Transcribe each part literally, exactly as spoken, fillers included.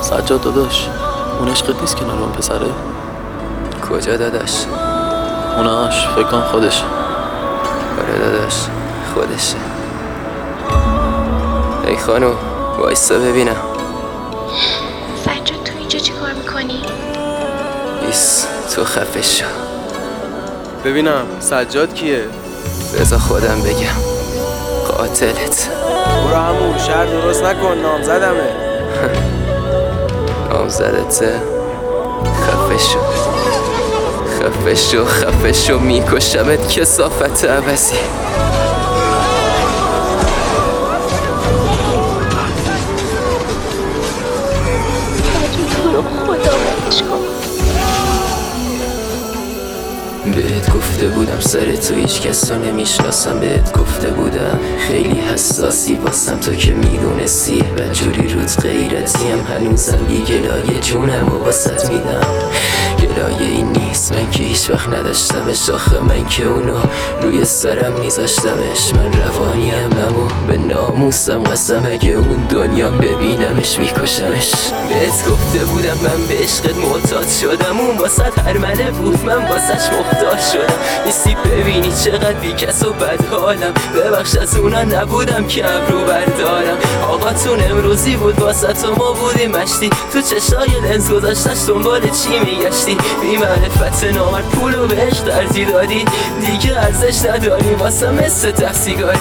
سجاد داداش، اون عشقت نیست کنار اون پسره؟ کجا داداش؟ اوناش فکر کن خودشه. آره داداش خودشه. ای خانو وایستا ببینم. سجاد تو اینجا چی کار میکنی؟ ایس تو خفه شو. ببینم سجاد کیه؟ بذار خودم بگم. قاتلت. برو همون شهر درست نکن، نامزدمه. نامزدته؟ خفه شو خفه شو خفه شو میکشمت کثافت عوضی. بهت گفته بودم سر تو هیچ کس رو نمیشناسم. بهت گفته بودم خیلی حساسی واسم، تو که میدونستی بدجوری روت غیرتیم. هنوزم بی گلایه جونم و واسط میدم. گلایه این نیست من که هیچ وقت نداشتمش، آخه من که اونو روی سرم میذاشتمش. من روانیم اما به ناموسم قسم اگه اون دنیا ببینمش میکشمش. بهت گفته بودم من به عشقت معتاد شدم، اون واسط هرمله بود من واسش مختار شدم. نیستی ببینی چقدر بیکس و بد حالم، ببخش از اونا نبودم که ابرو بردارم. آقاتون امروزی بود واسه تو ما بودیم مشتی، تو چشای لنز گذاشتش دنبال چی میگشتی. بی معرفت نامرد پولو بهش ترجی دادی، دیگه ارزش نداری واسه مثل تفسیگاری.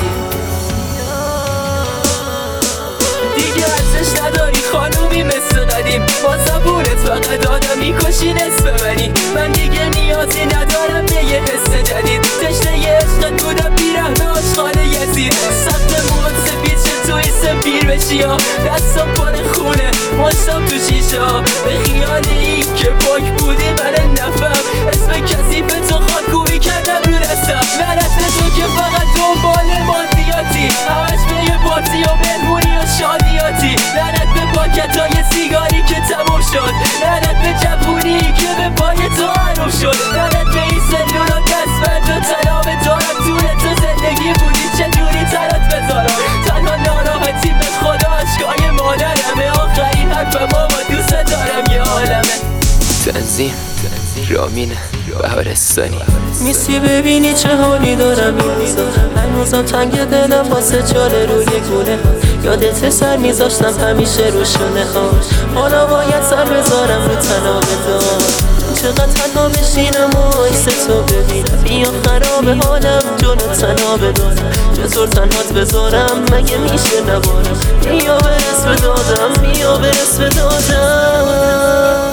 دیگه ارزش نداری خانومی مثل قدیم، با زبونت فقط آدم میکشی نصف منی. من دیگه نیازی ندارم به یه حس جدید، تشنه یه عشقت بودم بیرحمه آشغال یزید. سخت موت سپید چه توی سپیر بشی ها، دستم پر خونه ماشتم تو شیشه ها. به خیال این که پاک بودی من نفهم، اسم کسی به تو خاکوبی کردم رو دستم. لعنت به تو که فقط دنبال مادیاتی، همش به یه پارتی و مهمونی و شادیاتی. لعنت به پاکت های سیگاری که تموم شد، لعنت به جوونی که به پای تو حروم شد. لعنت به این سلول و دستبند و تنام دارم طول تو زندگی بودی چجوری تنات بذارم. تنها ناراحتی به خدا عشقای مادرمه، آخرین حرف ماما دوست دارم یه عالمه. تنظیم رامین بهارستانی. میسی ببینی چه حالی دارم میذارم، هنوزم تنگ دلم واسه چاله روی گونه ها. یادت سر میذاشتم همیشه رو شونه ها، حالا باید سر بذارم رو تناب دار. چقدر تنها بشینم و ایس تو ببینم، بیا خراب حالم جلو تناب دارم. چطور تنهات بذارم مگه میشه نبارم، بیا برس به دادم بیا برس به دادم.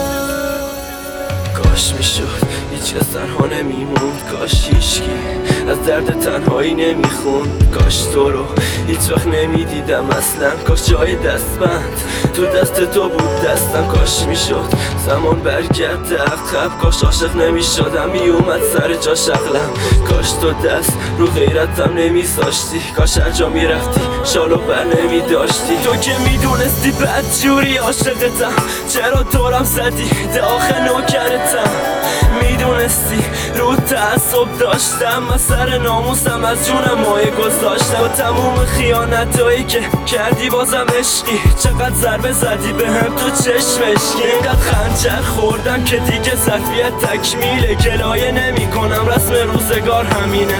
کاش میشد هیچ کس تنها نمیموند، کاش هیچکی از درد تنهایی نمیخوند. کاش تو رو هیچ وقت نمیدیدم اصلا، کاش جای دستبند تو دست تو بود دستم. کاش میشد زمان برگرد عقب، کاش عاشق نمیشدم میومد سر جا شغلم. کاش تو دست رو غیرتم نمیذاشتی، کاش هر جا میرفتی شالو بر نمیداشتی. تو که میدونستی بدجوری عاشقتم، چرا دورم زدی داخل نوکرتم. میدونستی رو تعصب داشتم، از سر ناموسم از جونم مایه گذاشتم. با تموم خیانتایی که کردی بازم عشقی، چقدر ضربه زدی به هم تو چشمشکی. اینقدر خنجر خوردم که دیگه ظرفیت تکمیله، گلایه نمی کنم رسم روزگار همینه.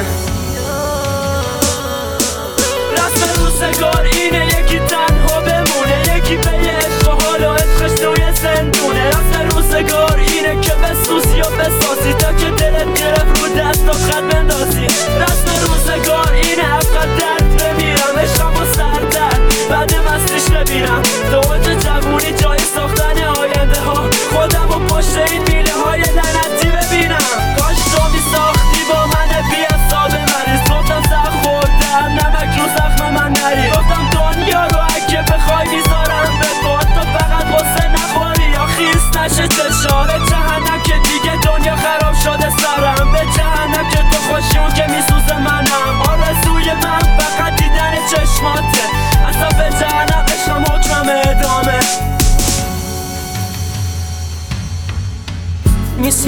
رسم روزگار اینه، یکی تنها بمونه، یکی به یه عشق و حالا عشقش توی زندونه. رسم روزگار اینه که بسوز یا بسازی تا که دلت گرفت رو دست و خط بندازی. رسم روزگار اینه افقد درد بمیرم، عشقم و سردرد بعد مستش ببینم. دوات جوونی جای ساختن آینده ها، خودم و پشت این میله های لعنتی ببینم. کاش تو می ساختی با من بی حساب مریض، گفتم زخم خوردم نمک رو زخم من نری. گفتم دنیا رو اگه بخوای میذارم به پات، تو فقط غصه نخوری یا خیس نشه چشام. به جهنم که دیگه دنیا خراب شده سرم، به جهنم که تو خوشیون که میسوزه منم. آرزوی من فقط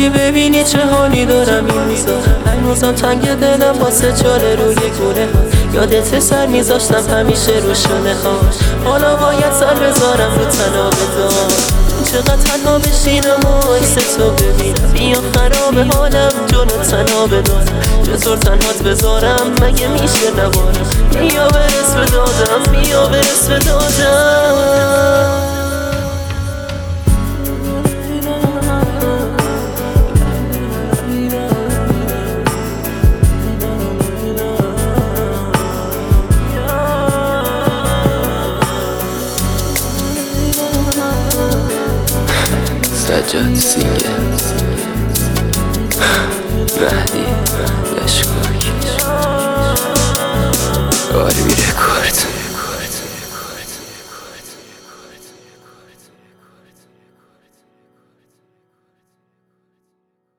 اگه ببینی چه حالی دارم این روزا، هنوزم تنگ دلم واسه جاله روی گونه ها. یادت سر میذاشتم همیشه رو شونه ها، حالا باید سر بذارم رو تناب دار. چقدر تنها بشینم و عکس تو ببینم، بیا خراب حالم جلو تنها بدارم. چطور تنهات بذارم مگه میشه نبارم، بیا برس به دادم، بیا برس به دادم. سجاد سینگل مهدی لشکر آرمی رکورد.